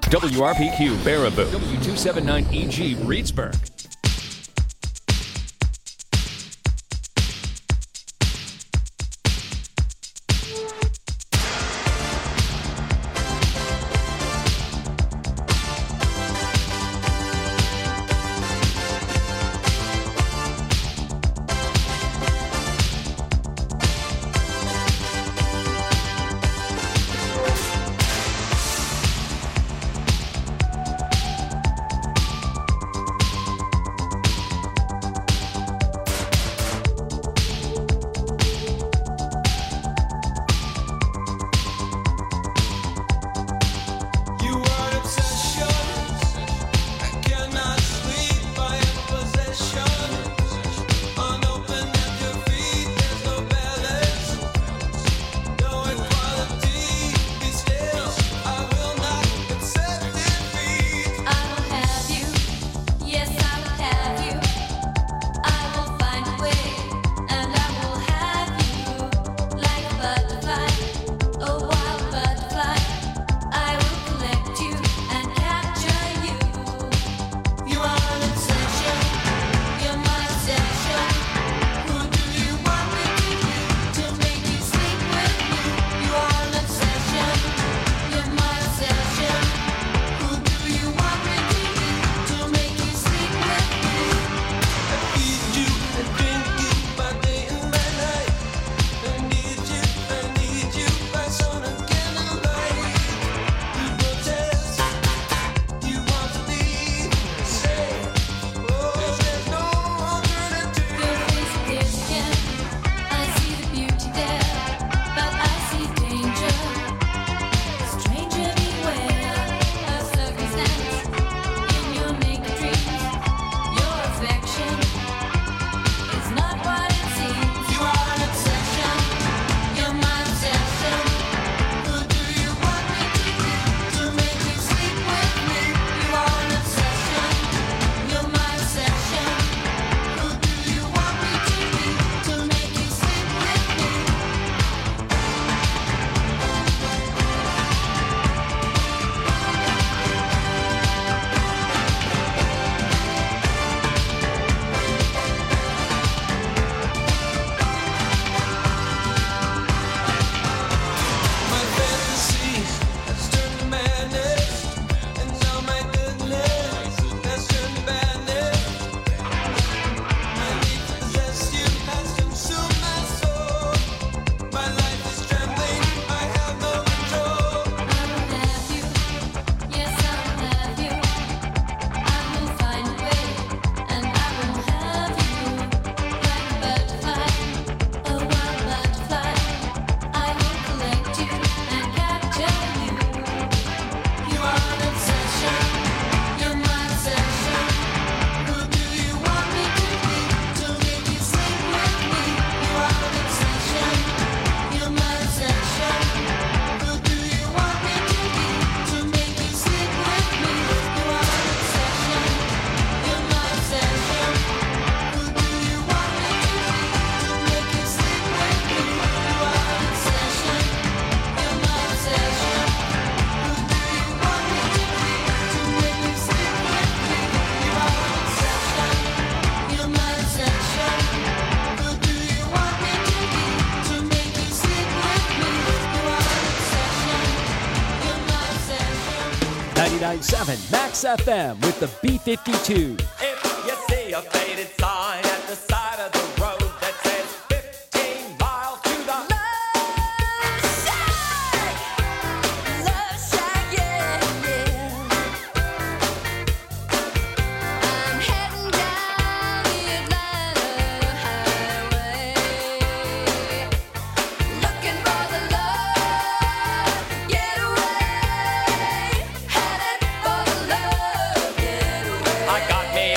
WRPQ Baraboo, W279EG Reedsburg. Max FM with the B-52. If you see a faded sign at the side of the road that says 15 miles to the Love Shack, yeah, yeah. I'm heading down the Atlanta highway, looking for the love getaway, headed for the love getaway. I got me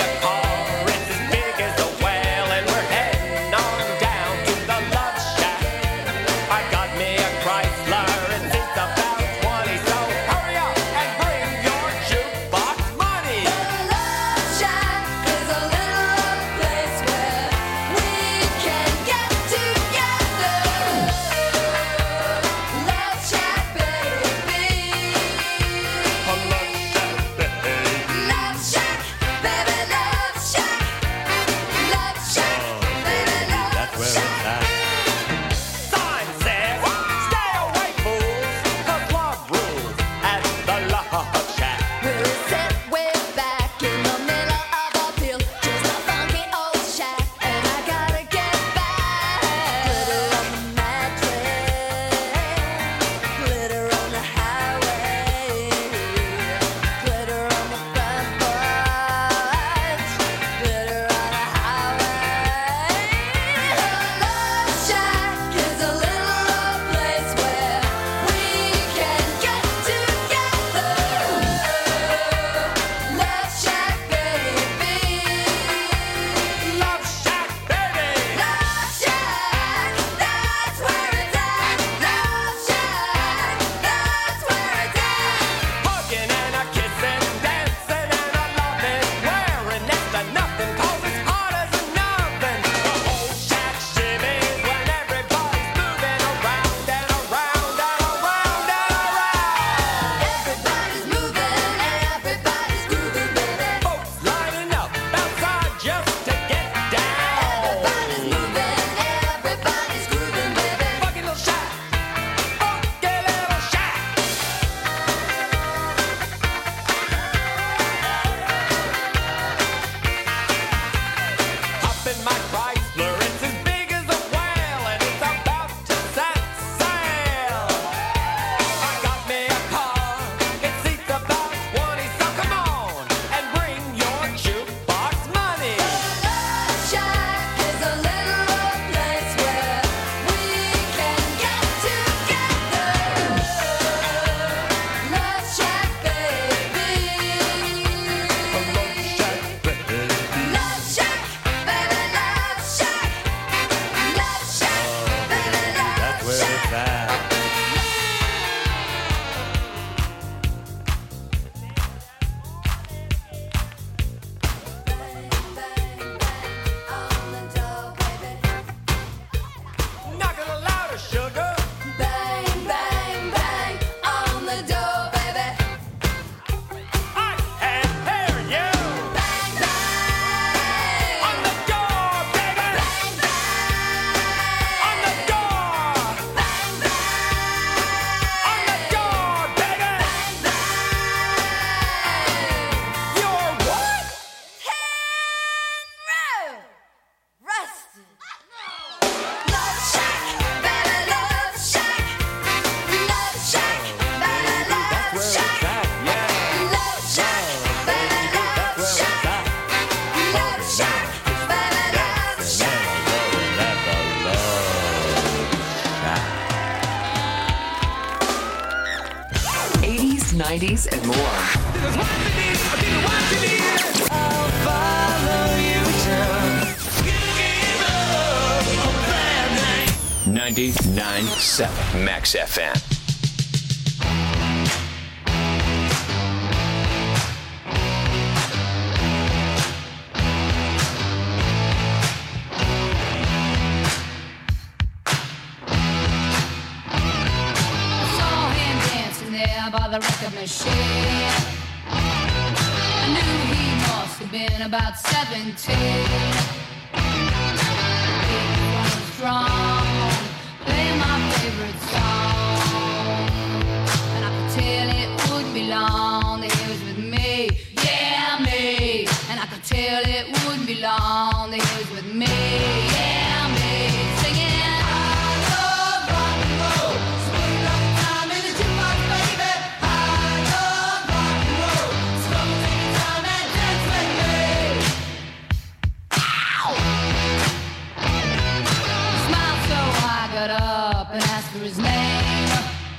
90s, and more. 99.7 Max FM. By the record machine, I knew he must have been about 17. He was strong, playing my favorite song, and I could tell it wouldn't be long that he was with me, yeah me. And I could tell it wouldn't be long that he was with me, yeah me. Singing. Up and asked for his name.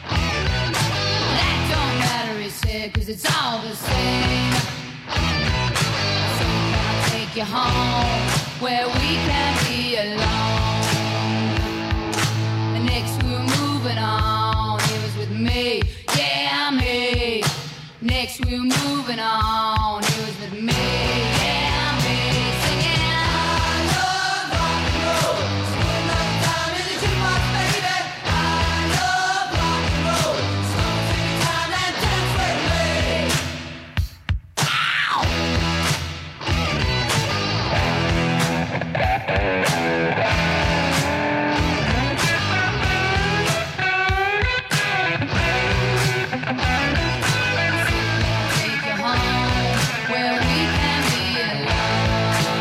That don't matter, he said, 'cause it's all the same. So can I take you home where we can be alone? And next we were moving on. He was with me, yeah me. Next we were moving on. He was with me, yeah me. Singing. Take you home where we can be alone.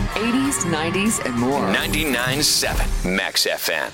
80s, 90s, and more. 99.7 Max FM.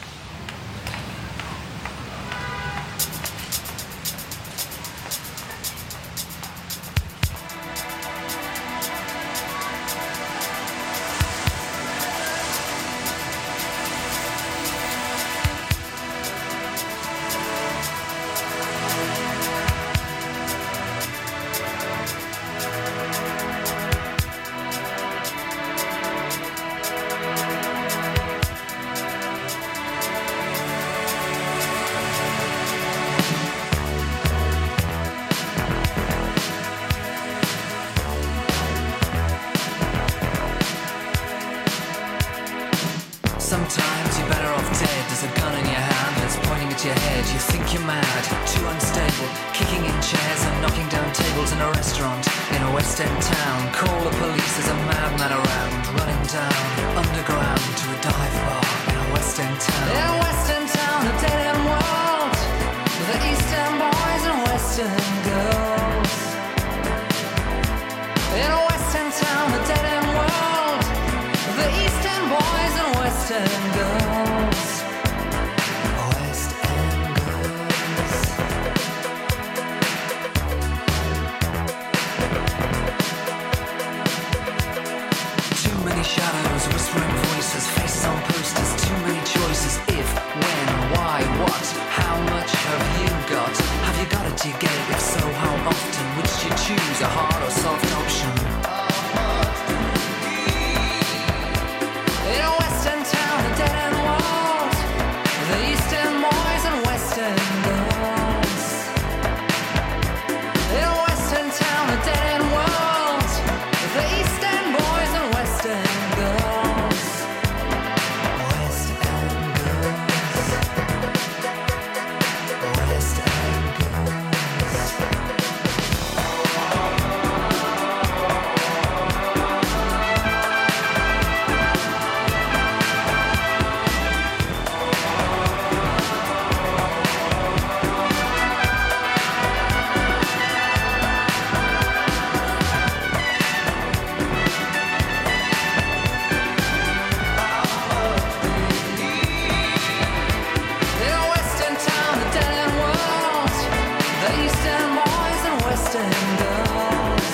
Sometimes you're better off dead. There's a gun in your hand that's pointing at your head. You think you're mad, too unstable, kicking in chairs and knocking down tables in a restaurant in a West End town. Call the police, there's a madman around, running down underground to a dive bar in a West End town. In a West End town, a dead end world, with the East End boys and West End girls. In a West End town, a dead end world, with the East End boys and West End girls. West End girls. Too many shadows, whispering voices, faces on posters, too many choices. If, when, why, what, how much have you got? Have you got it, do you get it? If so, how often? Which do you choose, a hard or soft option? In a West End town, a dead end world, the East End boys and West End girls. In a West End town, a dead end world, the East End boys and West End girls. West End girls. West End girls. In a West End town, a dead end world, the East End boys and West End girls.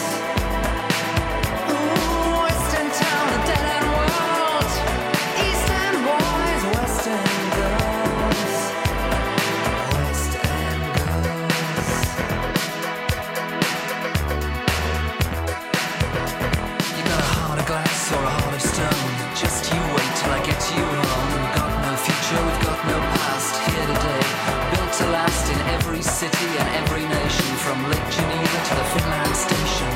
Ooh, West End town, a dead end world, East End boys, West End girls. West End girls. You got a heart of glass or a heart of stone. Just you wait till I get you home. We've got no future, we've got no past. Here today, built to last in every city and every nation, from Lake Geneva to the Finland station.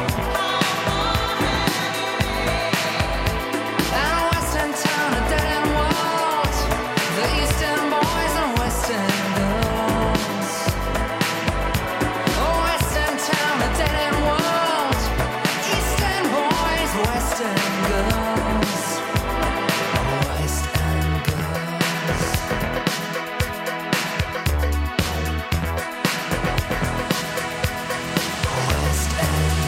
And a West End town, a dead end world, the East End boys and West End girls. Oh, West End town, a dead end world, East End boys, West End girls. West End girls. West End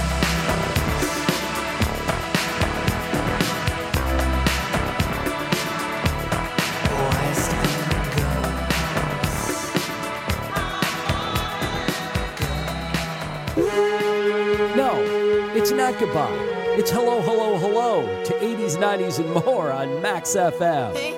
girls. West End girls. No, it's not goodbye. It's hello, hello, hello to 80s, 90s, and more on Max FM.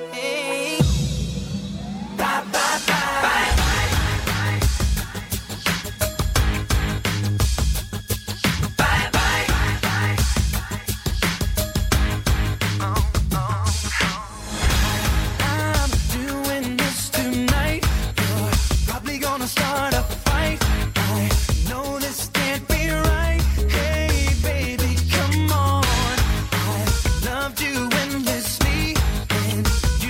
I'm doing this tonight. You're probably gonna start a fight. I know this can't be right. Hey, baby, come on. I loved you endlessly, and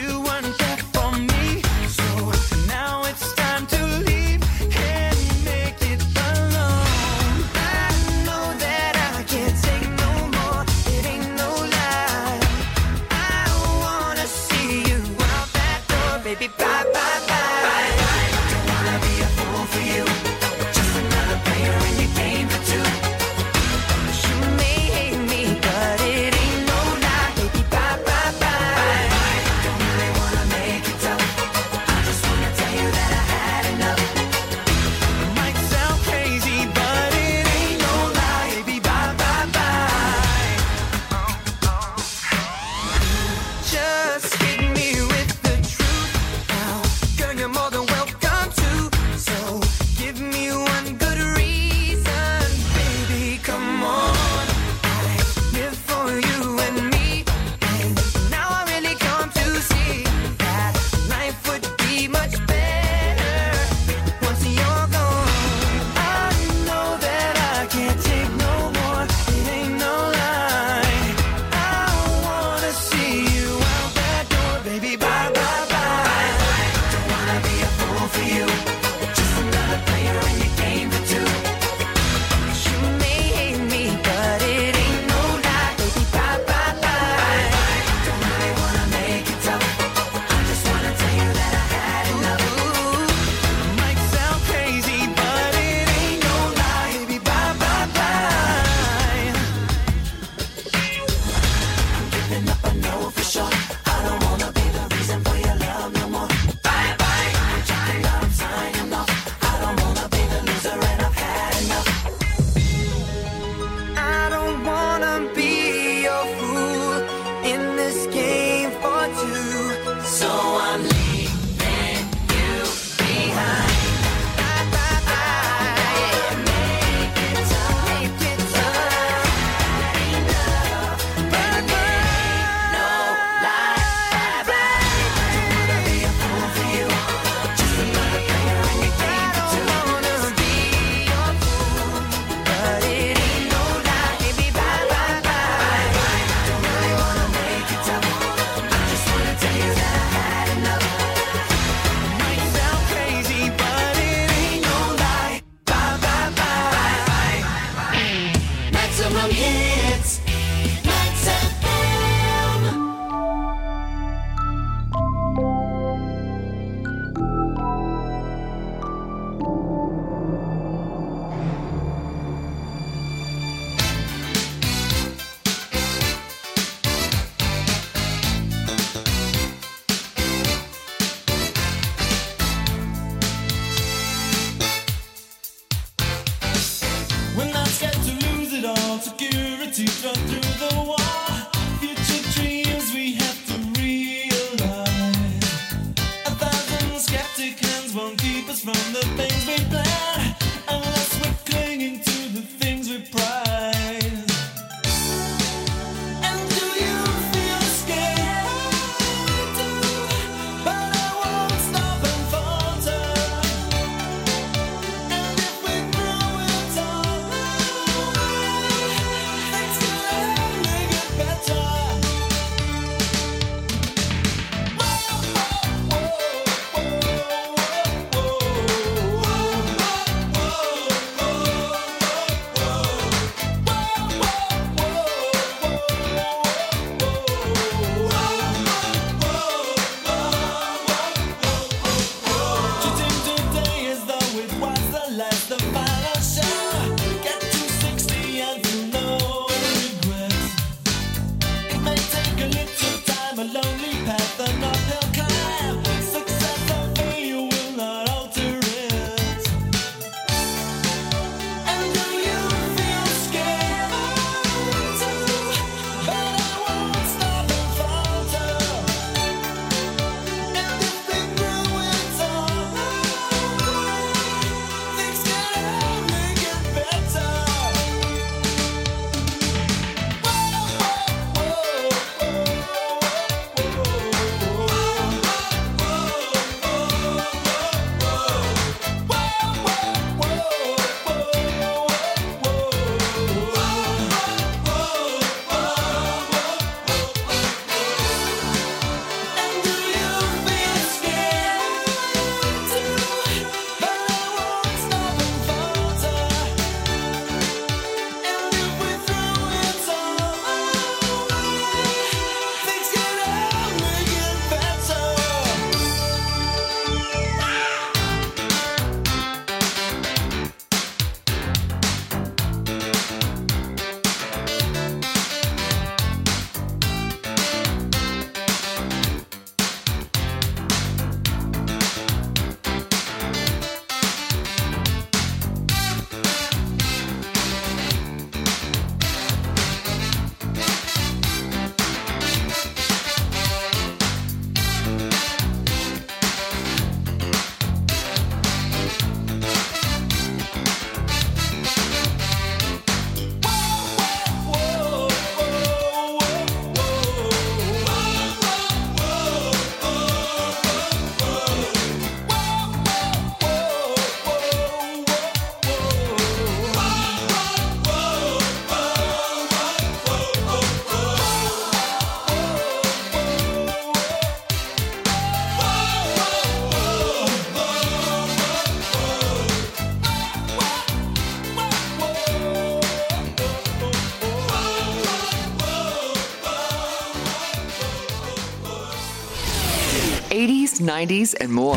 80s, 90s, and more.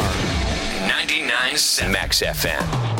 99.7 Max FM.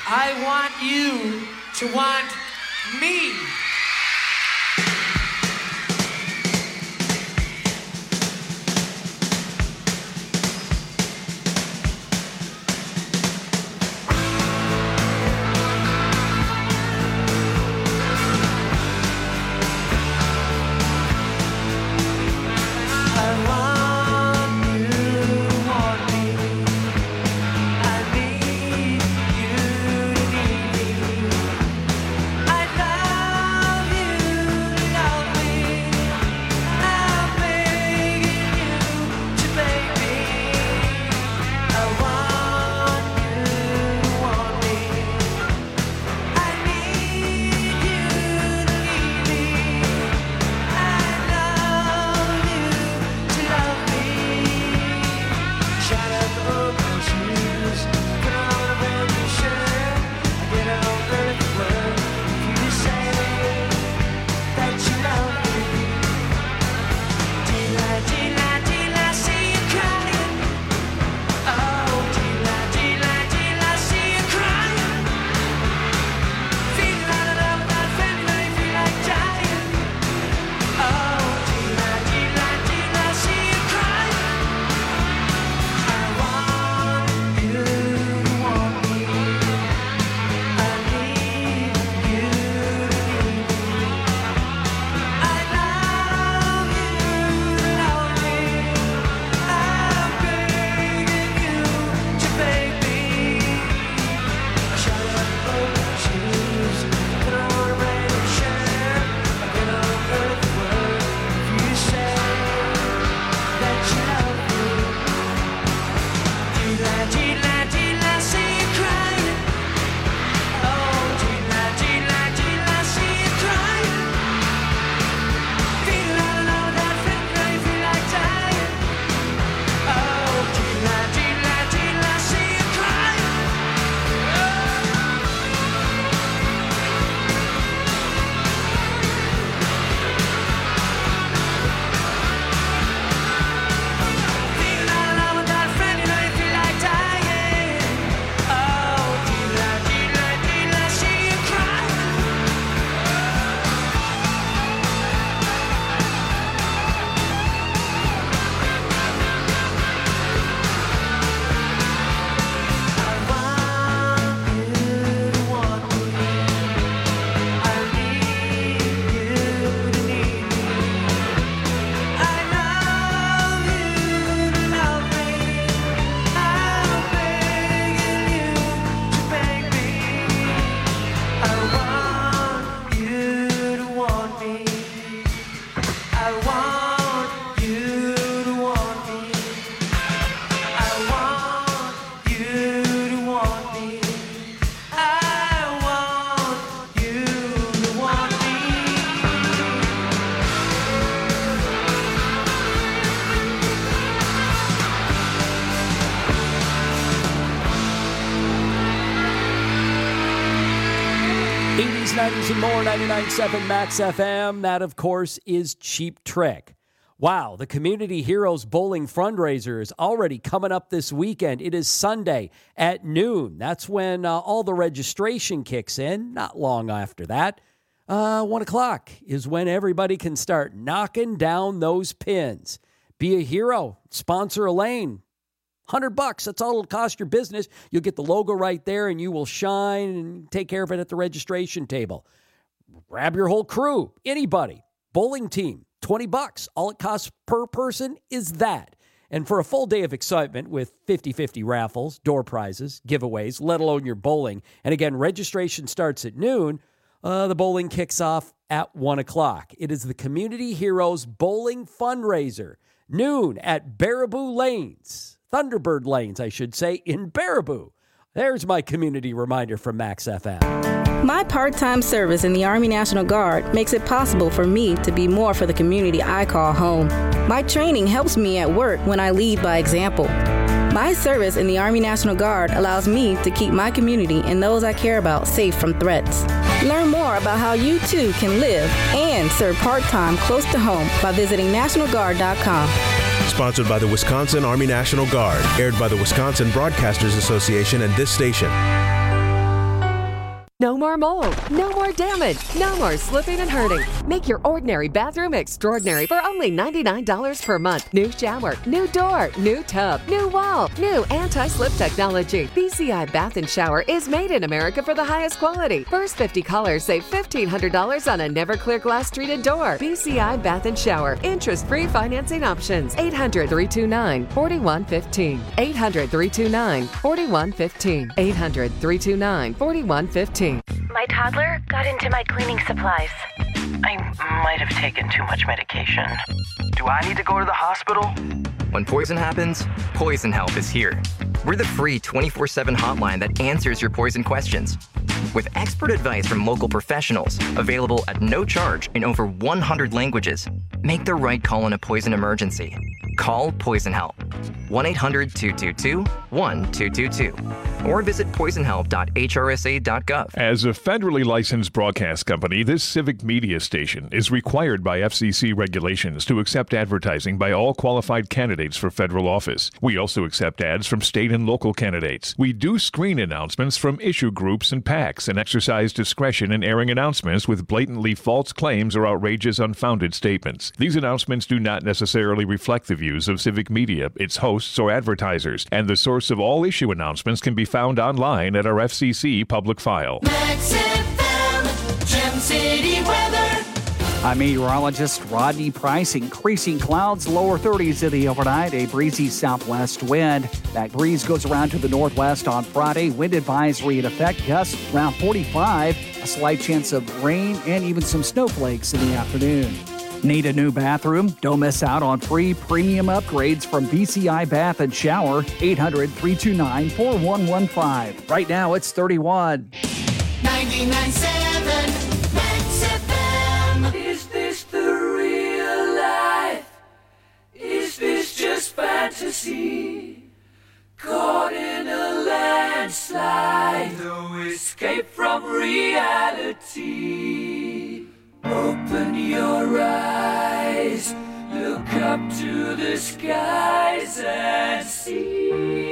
I want you to want me. '80s, '90s, and more, 99.7 Max FM. That, of course, is Cheap Trick. Wow, the Community Heroes Bowling fundraiser is already coming up this weekend. It is Sunday at noon. That's when all the registration kicks in. Not long after that. 1 o'clock is when everybody can start knocking down those pins. Be a hero. Sponsor a lane. $100, that's all it'll cost your business. You'll get the logo right there, and you will shine and take care of it at the registration table. Grab your whole crew, anybody, bowling team, $20. All it costs per person is that. And for a full day of excitement with 50-50 raffles, door prizes, giveaways, let alone your bowling. And again, registration starts at noon. The bowling kicks off at 1 o'clock. It is the Community Heroes Bowling Fundraiser, noon at Baraboo Lanes. Thunderbird Lanes, I should say, in Baraboo. There's my community reminder from Max FM. My part-time service in the Army National Guard makes it possible for me to be more for the community I call home. My training helps me at work when I lead by example. My service in the Army National Guard allows me to keep my community and those I care about safe from threats. Learn more about how you too can live and serve part-time close to home by visiting NationalGuard.com. Sponsored by the Wisconsin Army National Guard. Aired by the Wisconsin Broadcasters Association and this station. No more mold, no more damage, no more slipping and hurting. Make your ordinary bathroom extraordinary for only $99 per month. New shower, new door, new tub, new wall, new anti-slip technology. BCI Bath and Shower is made in America for the highest quality. First 50 callers save $1,500 on a Neverclear glass treated door. BCI Bath and Shower. Interest-free financing options. 800-329-4115. 800-329-4115. 800-329-4115. My toddler got into my cleaning supplies. I might have taken too much medication. Do I need to go to the hospital? When poison happens, Poison Help is here. We're the free 24/7 hotline that answers your poison questions. With expert advice from local professionals, available at no charge in over 100 languages, make the right call in a poison emergency. Call Poison Help. 1-800-222-1222. Or visit poisonhelp.hrsa.gov. As a federally licensed broadcast company, this civic media station is required by FCC regulations to accept advertising by all qualified candidates for federal office. We also accept ads from state and local candidates. We do screen announcements from issue groups and PACs and exercise discretion in airing announcements with blatantly false claims or outrageous, unfounded statements. These announcements do not necessarily reflect the views of civic media, its hosts, or advertisers, and the source of all issue announcements can be found online at our FCC public file. Max FM, Gem City weather. I'm meteorologist Rodney Price. Increasing clouds, lower 30s in the overnight, a breezy southwest wind. That breeze goes around to the northwest on Friday. Wind advisory in effect, gusts around 45. A slight chance of rain and even some snowflakes in the afternoon. Need a new bathroom? Don't miss out on free premium upgrades from BCI Bath and Shower. 800-329-4115. Right now it's 31. 99.7 Max FM. Is this the real life? Is this just fantasy? Caught in a landslide, no escape from reality. Open your eyes, look up to the skies and see.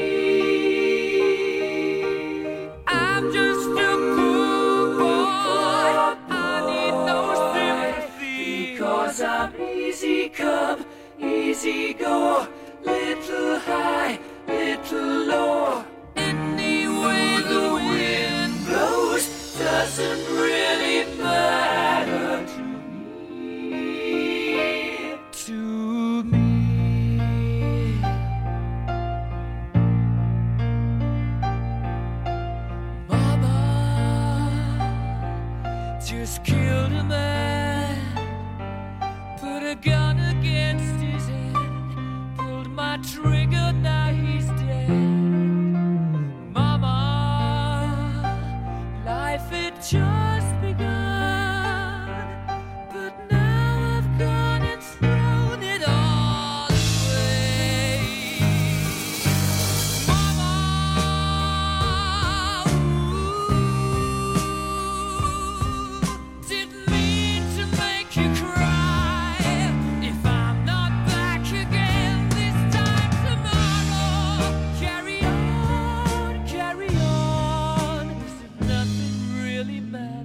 I'm just a poor boy, I need no sympathy, 'cause I'm easy come, easy go, little high, little low. Any way the wind blows doesn't really matter to me, to me. Mama just killed a man, put a gun against his head, pulled my trigger, now he's dead. Mama, life had just begun, but now I've gone and thrown it all away. Mama, didn't mean to make you cry. If I'm not back again this time tomorrow, carry on, carry on, as if nothing really matters.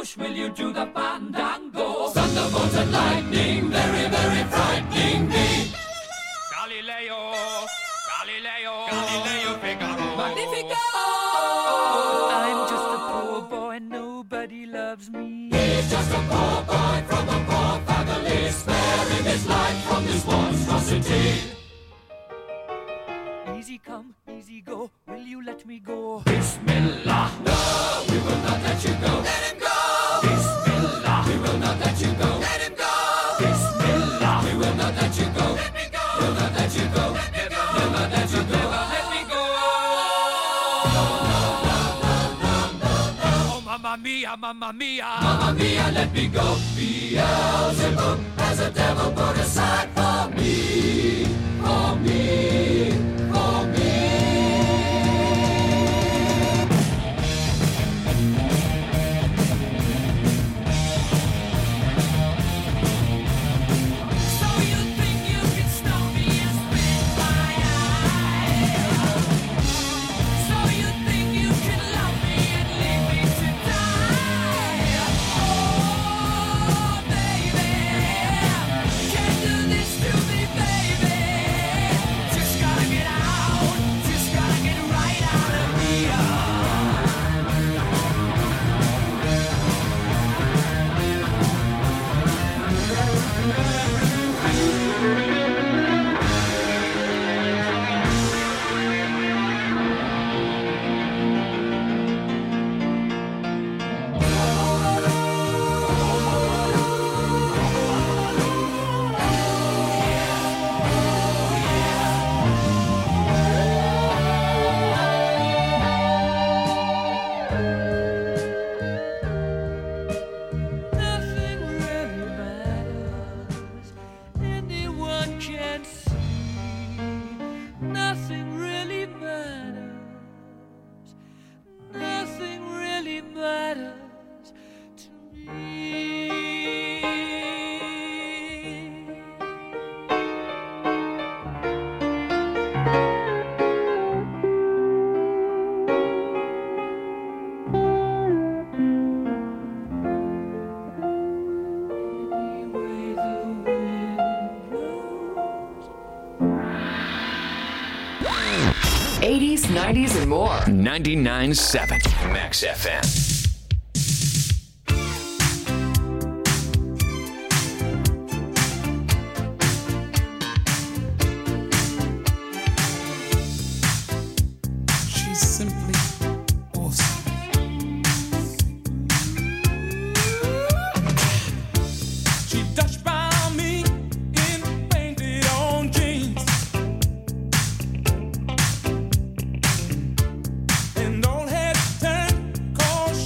push, will you do the fandango? Thunderbolts and lightning, very, very frightening me. Galileo, Galileo, Galileo Figaro. Magnifico! I'm just a poor boy, nobody loves me. He's just a poor boy from a poor family, sparing his life from this monstrosity. Easy come, easy go, will you let me go? Bismillah, no, we will not let you go. Let him go! Bismillah, we will not let you go. Let him go! Bismillah, we will not let you go. Let me go! We'll not let you go. Let me go! We'll not let you go. Let me go! Oh, mamma mia, mamma mia. Mamma mia, let me go. Beelzebub has a devil put aside for me. For me. For me. '80s, '90s, and more. 99.7 Max FM. And don't hesitate, 'cause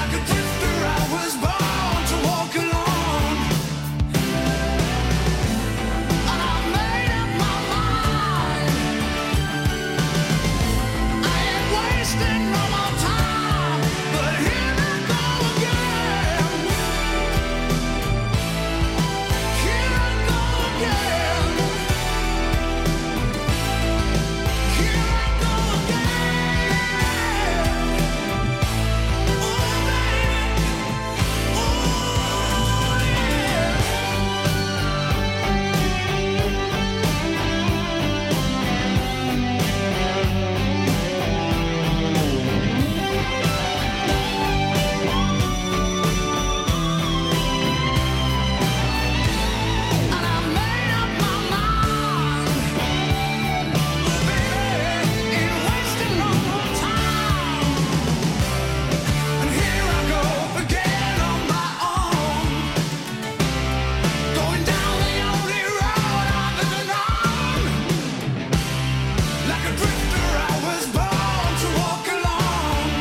Like a drifter, I was born to walk alone. And I made up my mind. I ain't wasting no more time. But here I go again. Here I go again. Here I go again. Oh, baby. And I made up my mind. Baby, ain't wasting no more time. And here I go again on my own. Going down the only road I've ever known. Like a drifter, I was born to walk alone.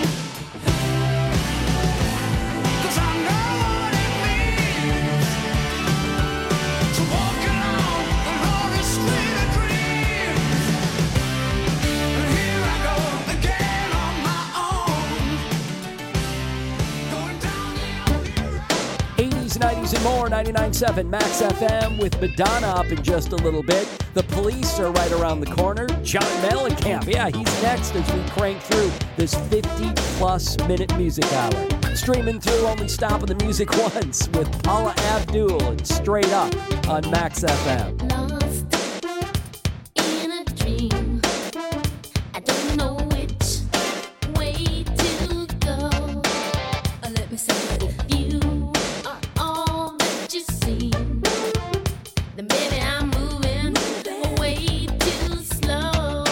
'Cause I know what it means to walk alone the lonely street of dreams. And here I go again on my own. Going down the only road. 80s, 90s, and more. 99.7 Max FM with Madonna up in just a little bit. The Police are right around the corner. John Mellencamp, yeah, he's next as we crank through this 50-plus minute music hour. Streaming through, only stopping the music once with Paula Abdul and Straight Up on Max FM. Lost in a dream. I don't know which way to go. Let me say it. If you are all that you seem, then maybe I'm moving way too slow.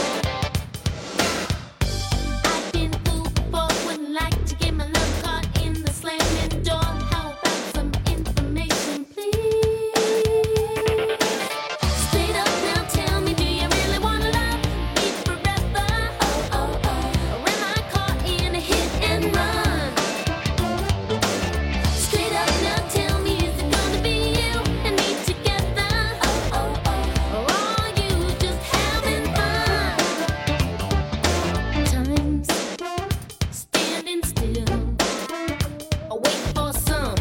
I've been fooled before, wouldn't like to get my love caught in the slamming door. How about some information, please? Straight up now, tell me, do you really wanna love me forever? Oh, oh, oh. Or am I caught in a hit and run? Straight up now, tell me, is it gonna be you and me together? Oh, oh, oh. Or are you just having fun? Time's standing still. I wait for some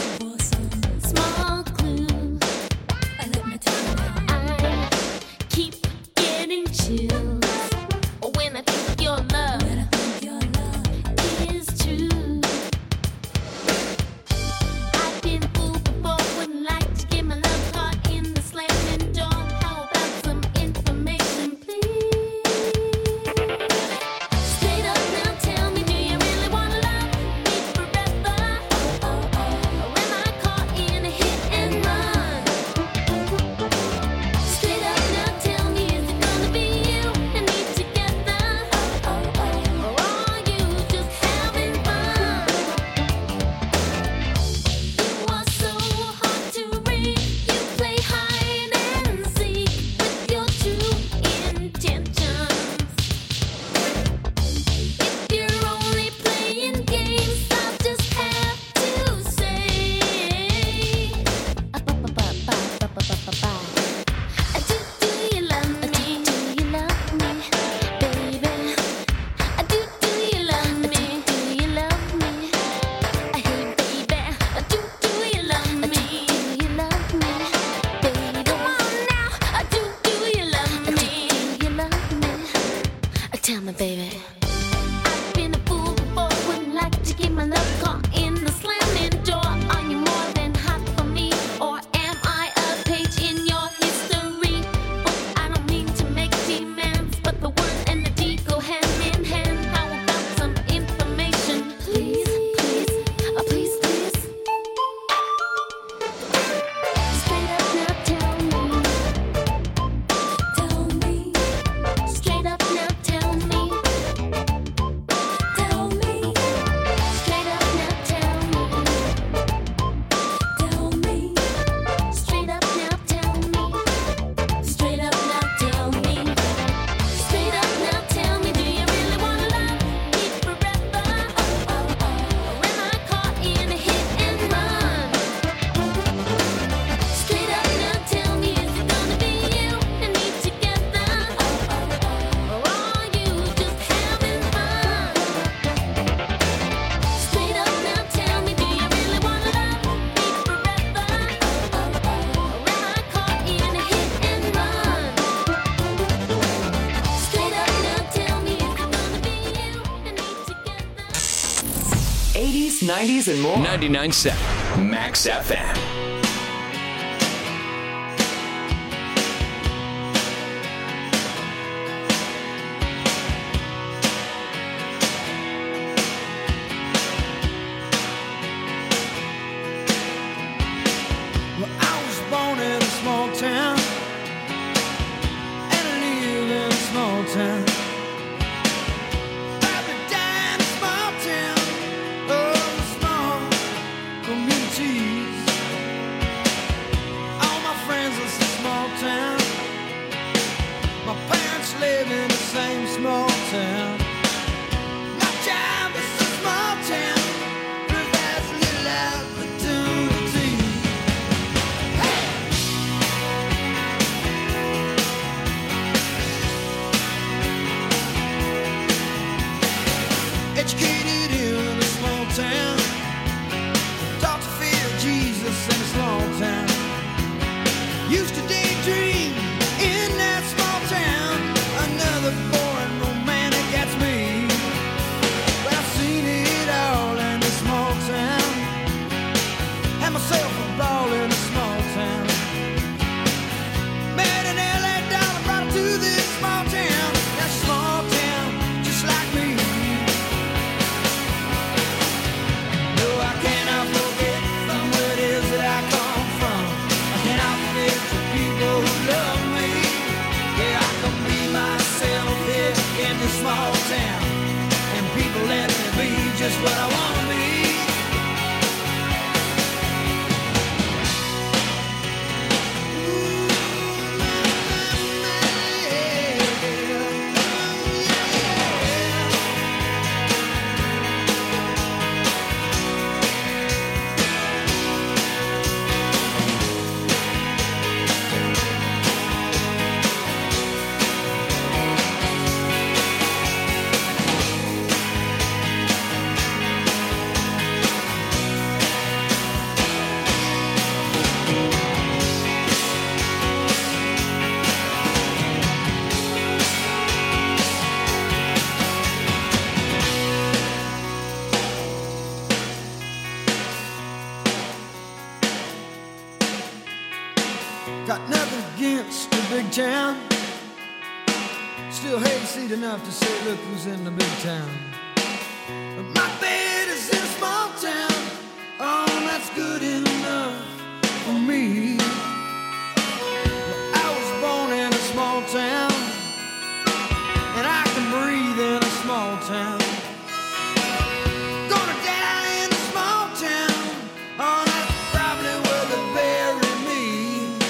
small clue. Let me tell you now. I keep getting chills when I think your love is true. I've been fooled before, wouldn't like to get my love caught in the slamming door. How about some information, please? Straight up now, tell me, do you really wanna love me forever? Oh, oh, oh. Or am I caught in a hit and run? Straight up now, tell me, is it gonna be you and me together? Oh, oh, oh. Or are you just having fun? You are so hard to read. You play hide and seek with your true intentions. If you're only playing games, I'll just have to say, do you love me? Do you love me, baby? Do you love me? Do you love me? Hey, baby, do you love me? Do you love me, baby? Come on now, do you love me? Do you love me? Tell me, baby. I've been a fool before, wouldn't like to get my love caught in the slamming door. Are you more than hot for me, or am I a page in your history? Oh, I don't mean to make demands, but the word and the deed go hand in hand. How about some information, please, please, please, please? Straight up now, tell me. Straight up now, tell me. Straight up now, tell me. 80s, 90s, and more. 99.7 Max FM. Well, I was born in a small town and I live in a small town. Probably died in a small town, oh, small communities. All my friends live in a small town. My parents live in the same small town. My job is a small town. Provides a little opportunity. Educated in a small town, taught to fear Jesus in a small town. Used to daydream in that small town. Another boring romantic, that's me. But I've seen it all in a small town. Had myself a ball in a small town. Met an LA dollar, brought her to this small town. That small town, just like me. No, I cannot forget from where it is that I come from. I cannot forget the people who love me. Yeah, I can be myself here in this small town. And people let me be just what I want to be. Got nothing against the big town. Still hayseed enough to say, look who's in the big town. But my bed is in a small town. Oh, that's good enough for me. Well, I was born in a small town, and I can breathe in a small town. Gonna die in a small town. Oh, that's probably where they bury me.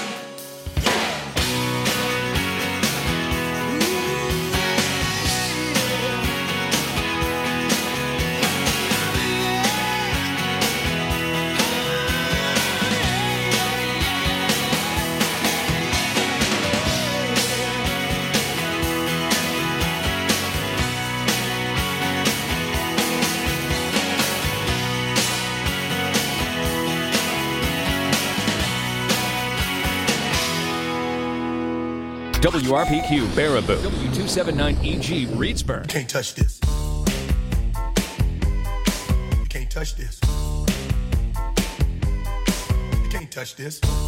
WRPQ Baraboo, W279EG Reedsburg. Can't touch this. You can't touch this. You can't touch this.